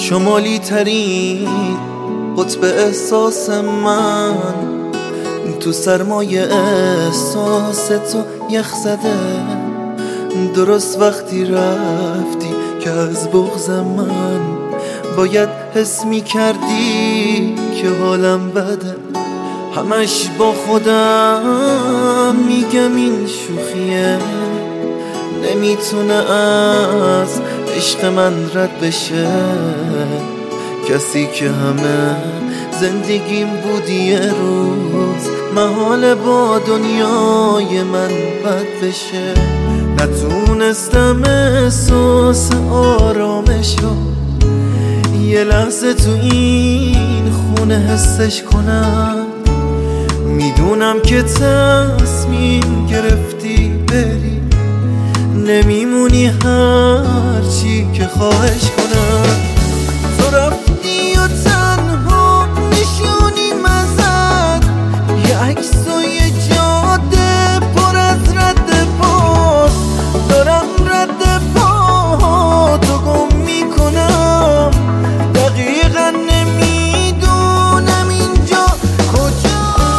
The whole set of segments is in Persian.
شمالی ترین قطب احساس من، تو سرمایه احساس تو یخ زده. درست وقتی رفتی که از بغض من باید حس می کردی که حالم بده. همش با خودم میگم این شوخیه، نمیتونه از عشق من رد بشه. کسی که همه زندگیم بود یه روز محال با دنیای من بد بشه. نتونستم احساس آرامشو یه لحظه تو این خونه حسش کنم. میدونم که تصمیم گرفتی بری، نمیمونی هرچی که خواهش کنم. تو رفتی و تنها نشونیم ازت، یه عکس و یه جاده پر از رد پا. دارم رد پا تو گم میکنم، دقیقا نمیدونم اینجا کجا.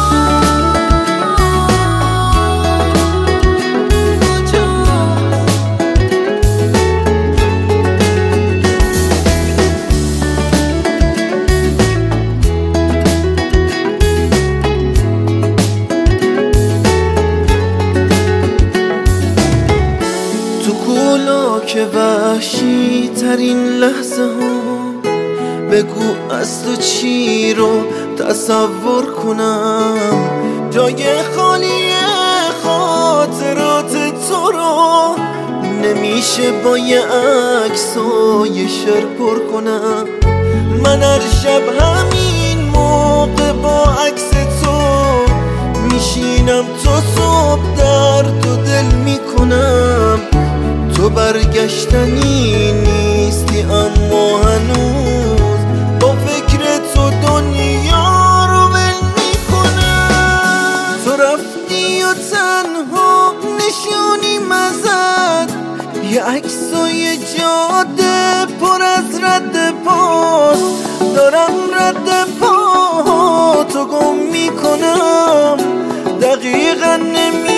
تو کولا که وحشی ترین لحظه ها، بگو از تو چی رو تصور کنم. جای خالی خاطرات تو رو نمیشه با یه عکس و یه شعر پر کنم. من هر شب همین موقع با عکس تو میشینم، تو صبح درد و دل میکنم. تو برگشتنی نیستی اما هنوز با فکر تو دنیا رو ول میکنم. تو رفتی و تنها نشونیم ازت، یه عکس و یه جاده پر از رد پاست. دارم رد پا تو گم میکنم، دقیقا